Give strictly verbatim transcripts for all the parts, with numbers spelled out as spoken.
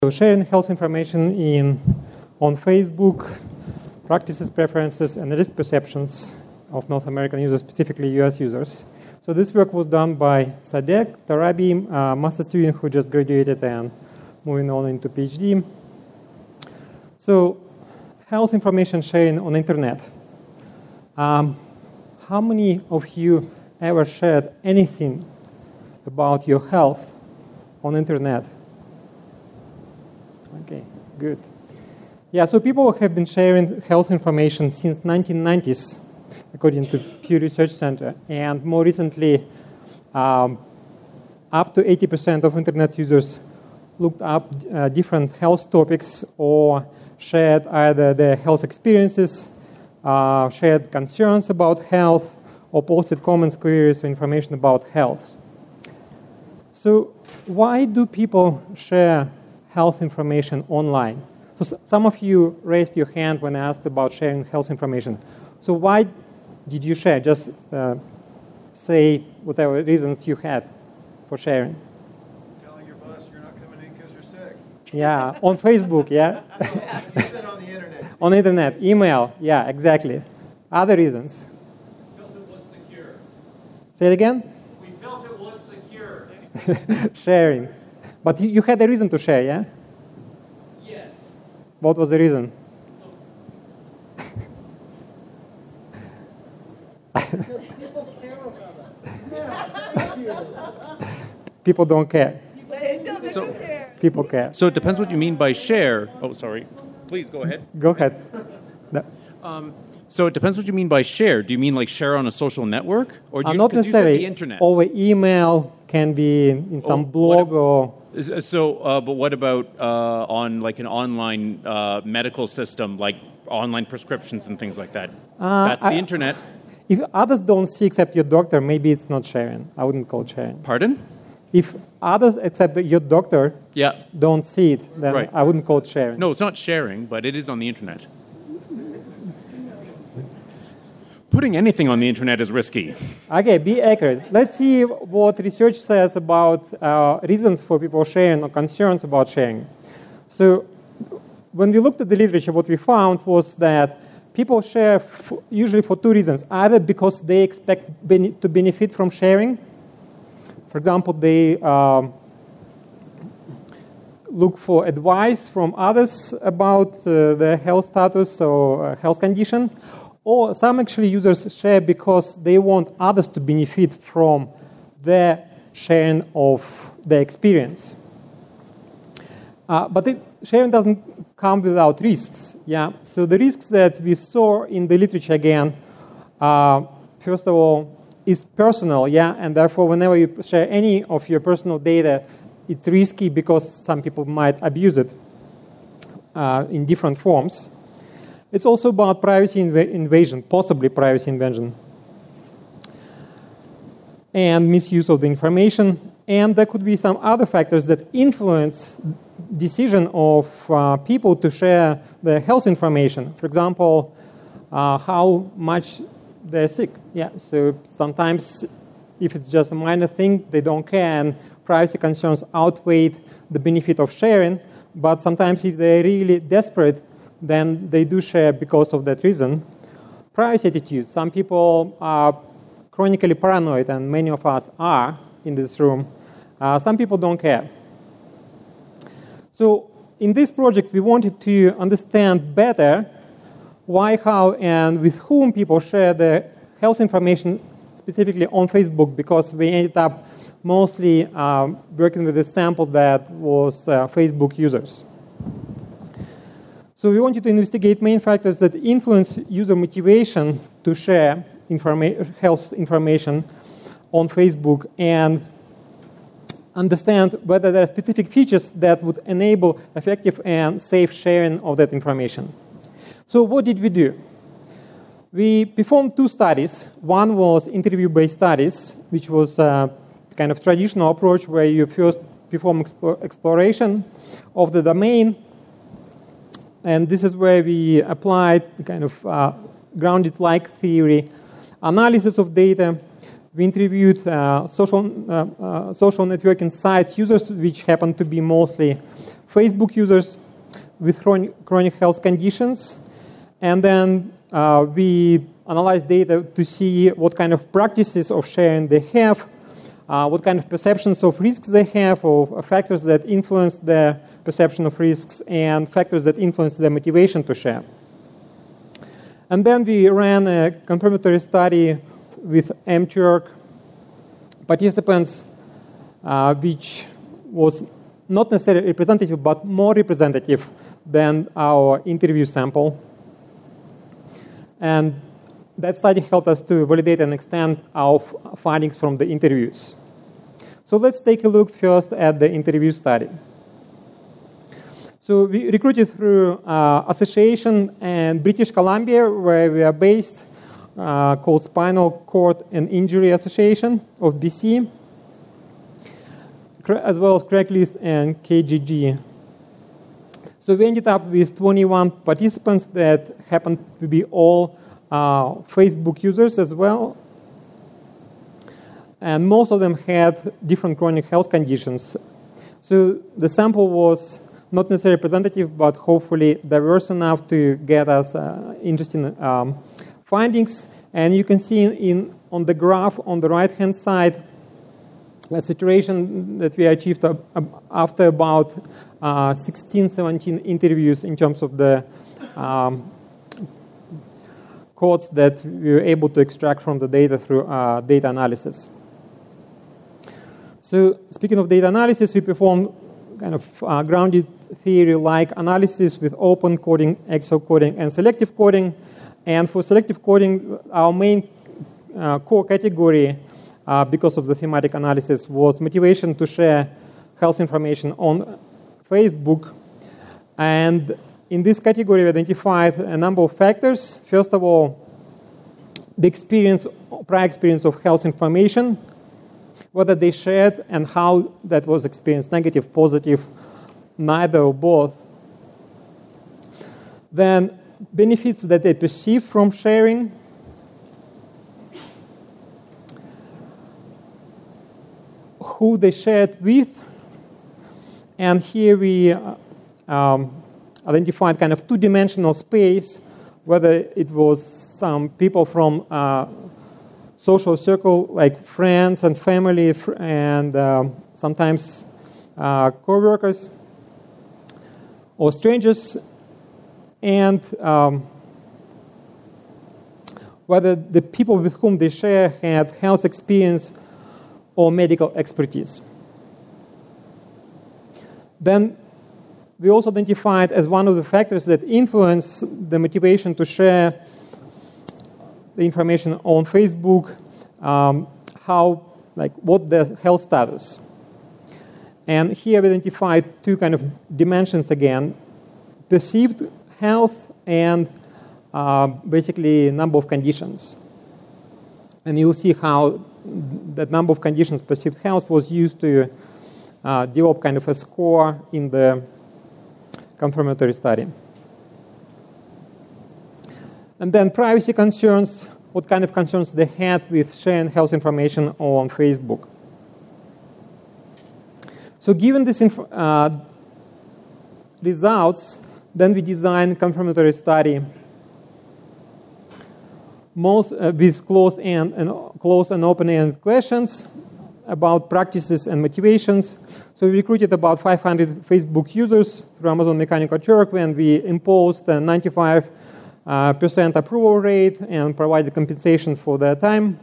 So sharing health information in on Facebook, practices, preferences, and risk perceptions of North American users, specifically U S users. So this work was done by Sadek Tarabi, a master student who just graduated and moving on into PhD. So health information sharing on internet. Um, how many of you ever shared anything about your health on internet? Okay, good. Yeah, so people have been sharing health information since nineteen nineties, according to Pew Research Center. And more recently, um, up to eighty percent of internet users looked up uh, different health topics or shared either their health experiences, uh, shared concerns about health, or posted comments, queries, or information about health. So why do people share health information online? So some of you raised your hand when I asked about sharing health information. So why did you share? Just uh, say whatever reasons you had for sharing. Telling your boss you're not coming in because you're sick. Yeah, on Facebook, yeah? You said on the internet. On the internet, email, yeah, exactly. Other reasons? We felt it was secure. Say it again? We felt it was secure. Sharing. But you, you had a reason to share, yeah? Yes. What was the reason? So, Because people care about us. Yeah, thank you. People don't care. So, People care. so it depends what you mean by share. Oh, sorry. Please go ahead. Go ahead. No. Um, so it depends what you mean by share. Do you mean like share on a social network, or do Uh, you, not 'cause you said necessarily. the internet? Over email, can be in some Oh, blog what- or... Is- So, uh, but what about uh, on like an online uh, medical system, like online prescriptions and things like that? Uh, That's the I- internet. If others don't see except your doctor, maybe it's not sharing. I wouldn't call it sharing. Pardon? If others except your doctor Yeah. don't see it, then Right. I wouldn't call it sharing. No, it's not sharing, but it is on the internet. Putting anything on the internet is risky. Okay, be accurate. Let's see what research says about uh, reasons for people sharing or concerns about sharing. So when we looked at the literature, what we found was that people share f- usually for two reasons. Either because they expect bene- to benefit from sharing. For example, they um, look for advice from others about uh, their health status or uh, health condition. Or some actually users share because they want others to benefit from their sharing of their experience. Uh, but it, sharing doesn't come without risks. Yeah. So the risks that we saw in the literature again, uh, first of all, is personal. Yeah, and therefore, whenever you share any of your personal data, it's risky because some people might abuse it uh, in different forms. It's also about privacy inv- invasion, possibly privacy invasion, and misuse of the information. And there could be some other factors that influence decision of uh, people to share their health information. For example, uh, how much they're sick. Yeah. So sometimes, if it's just a minor thing, they don't care, and privacy concerns outweigh the benefit of sharing. But sometimes, if they're really desperate, then they do share because of that reason. Privacy attitudes. Some people are chronically paranoid, and many of us are in this room. Uh, some people don't care. So in this project, we wanted to understand better why, how, and with whom people share their health information, specifically on Facebook, because we ended up mostly um, working with a sample that was uh, Facebook users. So we wanted to investigate main factors that influence user motivation to share informa- health information on Facebook and understand whether there are specific features that would enable effective and safe sharing of that information. So what did we do? We performed two studies. One was interview-based studies, which was a kind of traditional approach where you first perform explore- exploration of the domain. And this is where we applied the kind of uh, grounded-like theory analysis of data. We interviewed uh, social, uh, uh, social networking sites users, which happened to be mostly Facebook users with chronic, chronic health conditions, and then uh, we analyze data to see what kind of practices of sharing they have, uh, what kind of perceptions of risks they have, or factors that influence their perception of risks, and factors that influence their motivation to share. And then we ran a confirmatory study with M Turk participants, uh, which was not necessarily representative, but more representative than our interview sample. And that study helped us to validate and extend our findings from the interviews. So let's take a look first at the interview study. So we recruited through uh, association in British Columbia, where we are based, uh, called Spinal Cord and Injury Association of B C, as well as Craigslist and K G G. So we ended up with twenty-one participants that happened to be all uh, Facebook users as well. And most of them had different chronic health conditions. So the sample was not necessarily representative, but hopefully diverse enough to get us uh, interesting um, findings. And you can see in, in, on the graph on the right-hand side a situation that we achieved uh, after about uh, sixteen, seventeen interviews in terms of the um, codes that we were able to extract from the data through uh, data analysis. So speaking of data analysis, we performed kind of uh, grounded theory-like analysis with open coding, X O R coding, and selective coding. And for selective coding, our main uh, core category, uh, because of the thematic analysis, was motivation to share health information on Facebook. And in this category, we identified a number of factors. First of all, the experience, prior experience of health information, whether they shared and how that was experienced, negative, positive, neither or both. Then benefits that they perceive from sharing. Who they shared with. And here we uh, um, identified kind of two-dimensional space, whether it was some people from uh, social circle, like friends and family, and um, sometimes uh, co-workers, or strangers, and um, whether the people with whom they share had health experience or medical expertise. Then we also identified as one of the factors that influence the motivation to share the information on Facebook, um, how, like, what the health status. And here we identified two kind of dimensions again: perceived health and uh, basically number of conditions. And you'll see how that number of conditions, perceived health, was used to uh, develop kind of a score in the confirmatory study. And then privacy concerns, what kind of concerns they had with sharing health information on Facebook. So given these uh, results, then we designed confirmatory study most uh, with closed and, and closed and open-ended questions about practices and motivations. So we recruited about five hundred Facebook users through Amazon Mechanical Turk, when we imposed a ninety-five percent uh, approval rate and provided compensation for their time.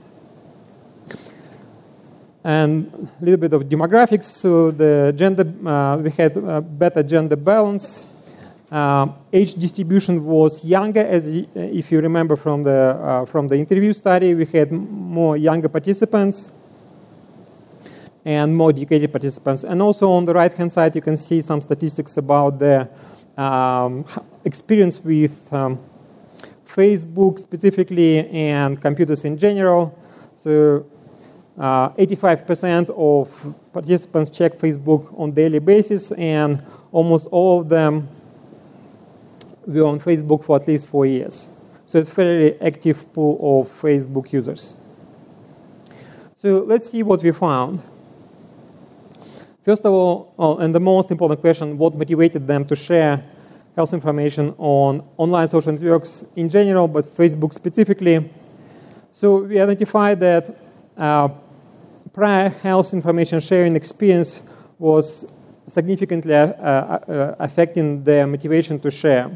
And a little bit of demographics. So the gender, uh, we had a better gender balance. Uh, age distribution was younger, as if you remember from the uh, from the interview study, we had more younger participants and more educated participants. And also on the right-hand side, you can see some statistics about the um, experience with um, Facebook specifically and computers in general. So uh, eighty-five percent of participants check Facebook on a daily basis, and almost all of them were on Facebook for at least four years. So it's a fairly active pool of Facebook users. So let's see what we found. First of all, oh, and the most important question, what motivated them to share health information on online social networks in general, but Facebook specifically. So we identified that uh, prior health information sharing experience was significantly uh, uh, affecting their motivation to share.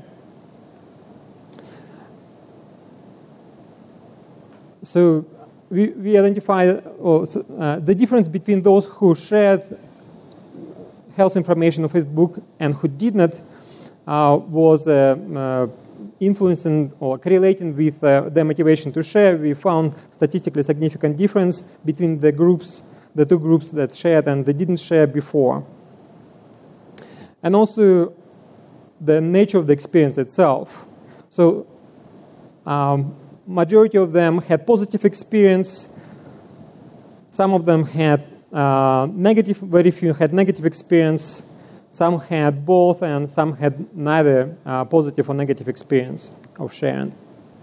So we, we identified oh, so, uh, the difference between those who shared health information on Facebook and who did not uh, was uh, uh, influencing or correlating with uh, their motivation to share. We found statistically significant difference between the groups, the two groups that shared and they didn't share before. And also the nature of the experience itself. So um, majority of them had positive experience. Some of them had uh, negative, very few had negative experience. Some had both, and some had neither uh, positive or negative experience of sharing.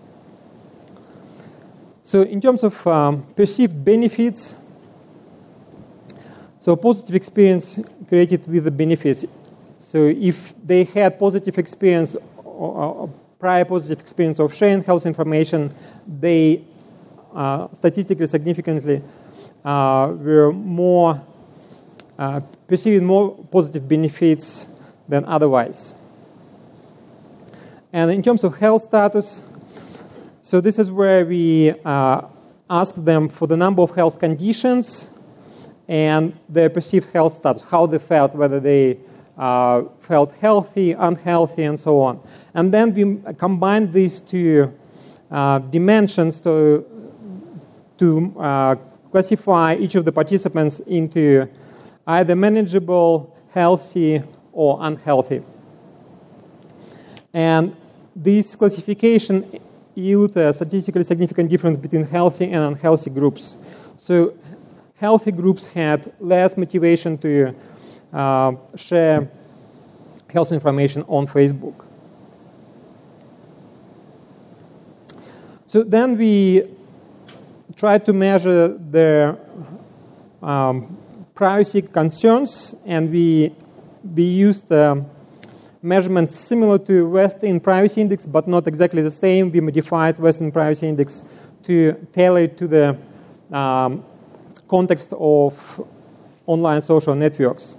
So in terms of um, perceived benefits, so positive experience created with the benefits. So if they had positive experience or, or prior positive experience of sharing health information, they uh, statistically significantly uh, were more uh, perceiving more positive benefits than otherwise. And in terms of health status, so this is where we uh, ask them for the number of health conditions and their perceived health status, how they felt, whether they uh, felt healthy, unhealthy, and so on. And then we combine these two uh, dimensions to, to uh, classify each of the participants into either manageable, healthy, or unhealthy. And this classification yield a statistically significant difference between healthy and unhealthy groups. So healthy groups had less motivation to uh, share health information on Facebook. So then we tried to measure their um, privacy concerns, and we, we used um, measurements similar to Western Privacy Index, but not exactly the same. We modified Western Privacy Index to tailor it to the um, context of online social networks.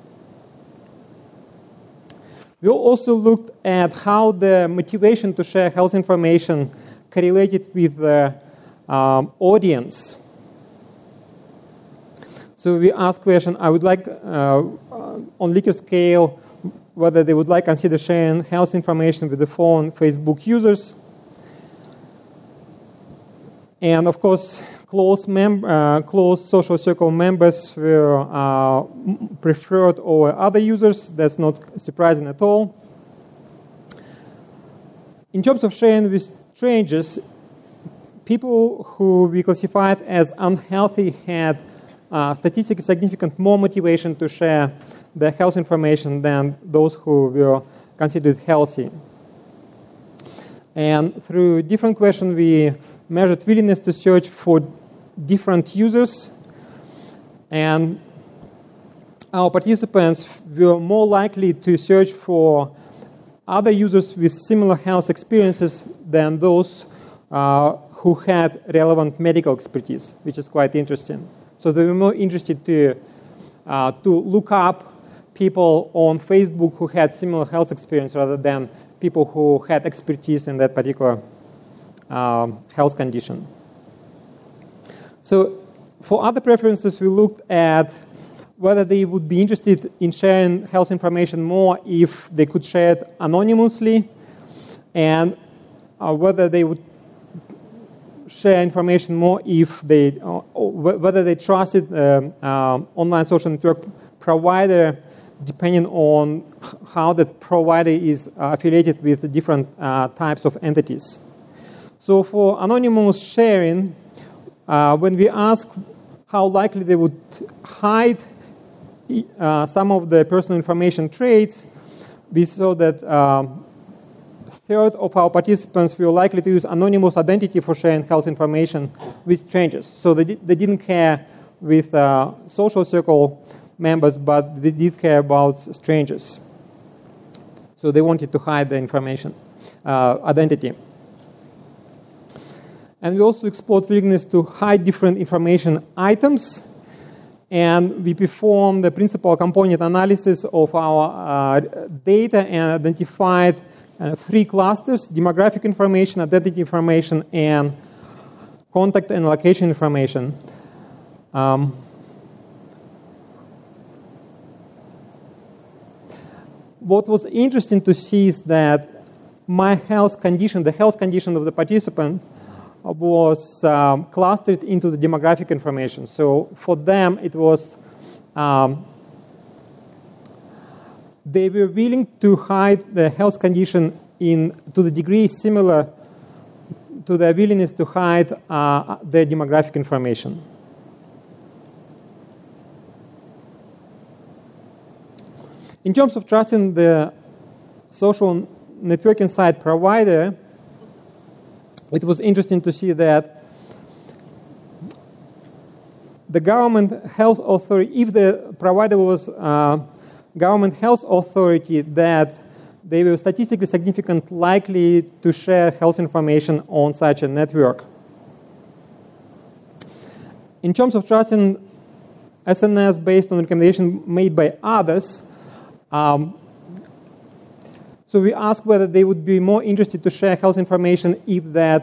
We also looked at how the motivation to share health information correlated with the um, audience. So we asked question, I would like, uh, on Likert scale, whether they would like to consider sharing health information with the phone Facebook users. And of course, close, mem uh, close social circle members were uh, preferred over other users. That's not surprising at all. In terms of sharing with strangers, people who we classified as unhealthy had uh, statistically significant more motivation to share their health information than those who were considered healthy. And through different questions, we measured willingness to search for different users, and our participants were more likely to search for other users with similar health experiences than those uh, who had relevant medical expertise, which is quite interesting. So they were more interested to, uh, to look up people on Facebook who had similar health experience rather than people who had expertise in that particular um, health condition. So for other preferences, we looked at whether they would be interested in sharing health information more if they could share it anonymously, and uh, whether they would share information more if they, uh, whether they trusted um, uh, online social network provider, depending on how that provider is uh, affiliated with different uh, types of entities. So for anonymous sharing, uh, when we ask how likely they would hide uh, some of the personal information traits, we saw that um, a third of our participants were likely to use anonymous identity for sharing health information with strangers. So they, di they didn't care with uh, social circle members, but they did care about strangers. So they wanted to hide the information, uh, identity. And we also explored willingness to hide different information items. And we performed the principal component analysis of our uh, data and identified uh, three clusters: demographic information, identity information, and contact and location information. Um, what was interesting to see is that my health condition, the health condition of the participant, was um, clustered into the demographic information. So for them, it was, um, they were willing to hide the health condition in to the degree similar to their willingness to hide uh, their demographic information. In terms of trusting the social networking site provider, it was interesting to see that the government health authority, if the provider was uh, government health authority, that they were statistically significant likely to share health information on such a network. In terms of trusting S N S based on recommendation made by others, um, so we asked whether they would be more interested to share health information if that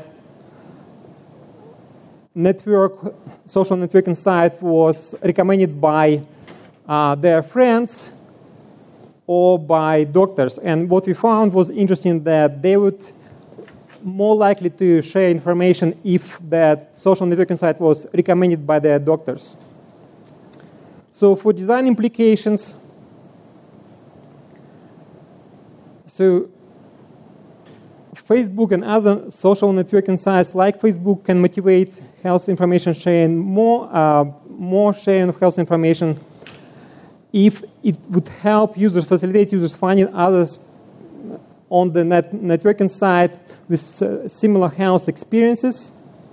network, social networking site was recommended by uh, their friends or by doctors. And what we found was interesting, that they would more likely to share information if that social networking site was recommended by their doctors. So for design implications, so Facebook and other social networking sites like Facebook can motivate health information sharing, more, uh, more sharing of health information if it would help users, facilitate users finding others on the net networking site with uh, similar health experiences,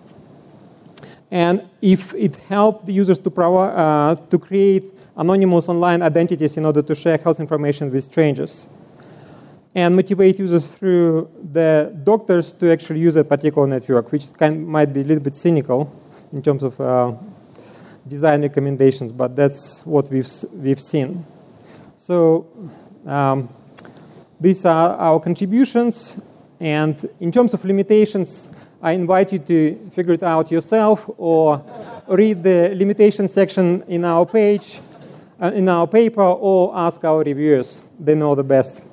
and if it helped the users to, provi- uh, to create anonymous online identities in order to share health information with strangers, and motivate users through the doctors to actually use a particular network, which kind might be a little bit cynical in terms of uh, design recommendations, but that's what we've we've seen. So um, these are our contributions, and in terms of limitations, I invite you to figure it out yourself or read the limitation section in our page, uh, in our paper, or ask our reviewers. They know the best.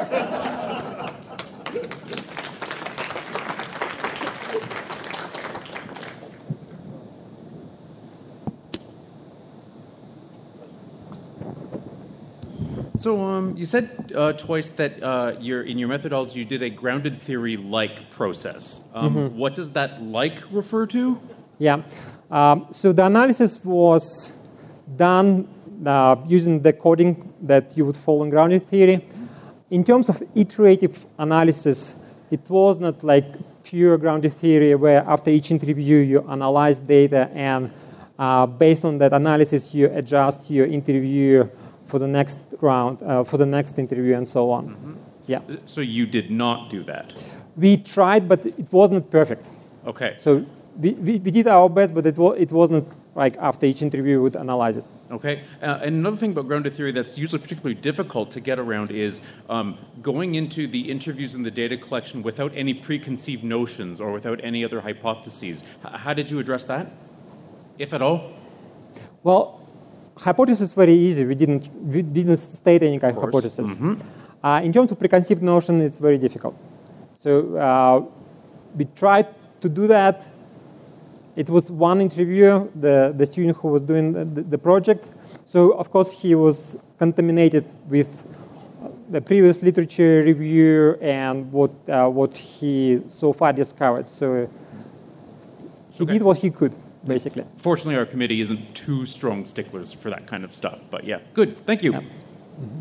So um, you said uh, twice that uh, you're, in your methodology you did a grounded theory-like process. Um, mm-hmm. What does that like refer to? Yeah. Um, so the analysis was done uh, using the coding that you would follow in grounded theory. In terms of iterative analysis, it was not like pure grounded theory where after each interview you analyze data and uh, based on that analysis you adjust your interview for the next round, uh, for the next interview, and so on. Mm-hmm. Yeah. So you did not do that? We tried, but it wasn't perfect. Okay. So we, we, we did our best, but it, was, it wasn't like after each interview we would analyze it. Okay. Uh, and another thing about grounded theory that's usually particularly difficult to get around is um, going into the interviews and the data collection without any preconceived notions or without any other hypotheses. H- how did you address that, if at all? Well, hypothesis is very easy. We didn't we didn't state any kind of hypothesis. Mm-hmm. Uh, in terms of preconceived notion, it's very difficult. So uh, we tried to do that. It was one interviewer, the, the student who was doing the, the project. So of course he was contaminated with the previous literature review and what uh, what he so far discovered. So he okay. did what he could. Basically. Fortunately, our committee isn't too strong sticklers for that kind of stuff. But yeah, good. Thank you. Yeah. Mm-hmm.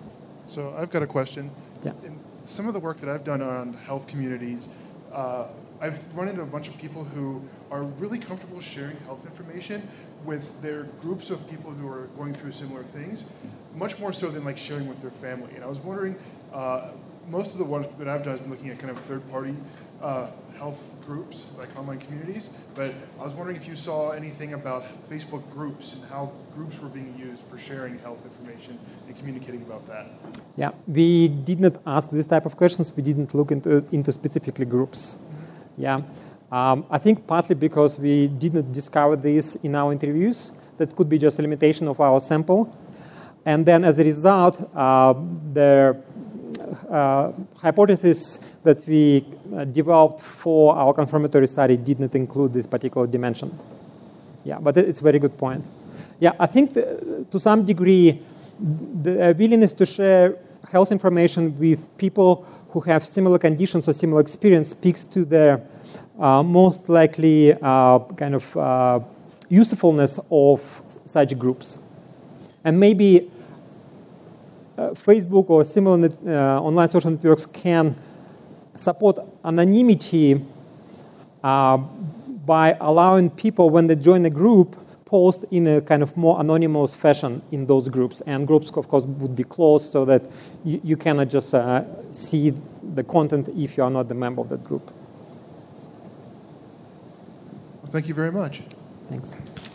So I've got a question. Yeah. In some of the work that I've done on health communities, uh, I've run into a bunch of people who are really comfortable sharing health information with their groups of people who are going through similar things, much more so than like sharing with their family. And I was wondering, uh, most of the work that I've done has been looking at kind of third-party uh, health groups, like online communities, but I was wondering if you saw anything about Facebook groups and how groups were being used for sharing health information and communicating about that. Yeah, we did not ask this type of questions. We didn't look into, into specifically groups. Mm-hmm. Yeah, um, I think partly because we did not discover this in our interviews. That could be just a limitation of our sample. And then as a result, uh, the uh, hypothesis that we uh, developed for our confirmatory study did not include this particular dimension. Yeah, but it's a very good point. Yeah, I think the, to some degree, the willingness to share health information with people who have similar conditions or similar experience speaks to the uh, most likely uh, kind of uh, usefulness of such groups. And maybe uh, Facebook or similar net, uh, online social networks can support anonymity uh, by allowing people, when they join a group, post in a kind of more anonymous fashion in those groups. And groups, of course, would be closed so that you, you cannot just uh, see the content if you are not the member of that group. Well, thank you very much. Thanks.